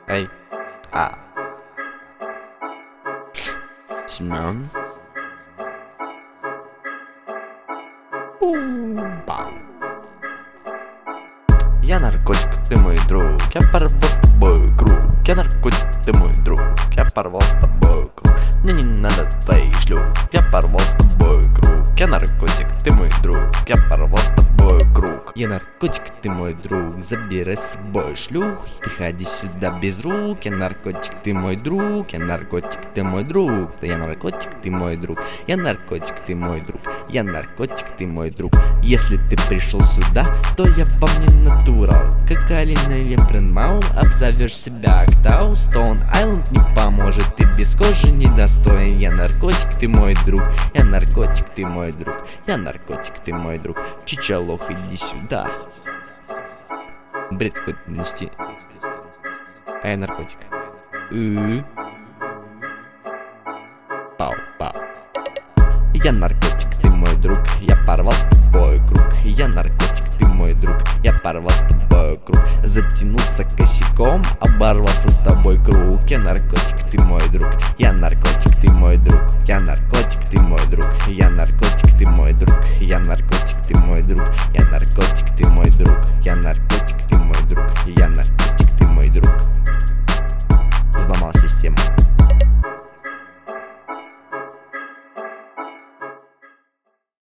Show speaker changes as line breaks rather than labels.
Эй, Семен. Бам. Я наркотик, ты мой друг. Я порвал с тобой круг. Я наркотик, ты мой друг. Я порвал с тобой круг. Мне не надо твоих шлюх. Я порвал с тобой круг. Я наркотик, ты мой друг. Я порвал с тобой круг. Я наркотик, ты мой друг. Забирай с собой шлюх. Приходи сюда без рук. Я наркотик, ты мой друг. Я наркотик, ты мой друг. Я наркотик, ты мой друг. Я наркотик, ты мой друг. Я наркотик, ты мой друг. Если ты пришел сюда, то я вам не натурал. Как Алина или Брэнмау, обзовешь себя Актау. Стоун Айленд не поможет, ты без кожи недостоин. Я наркотик, ты мой друг. Я наркотик, ты мой друг. Я наркотик, ты мой друг. Чичалох, иди сюда. Бред какой-то нести. А я наркотик. Пау. Я наркотик, ты мой друг. Я порвал с тобой круг. Я наркотик, ты мой друг. Я порвал с тобой круг. Затянулся косяком, оборвался с тобой круг. Я наркотик, ты мой друг. Я наркотик, ты мой друг. Я наркотик, ты мой друг. Я наркотик.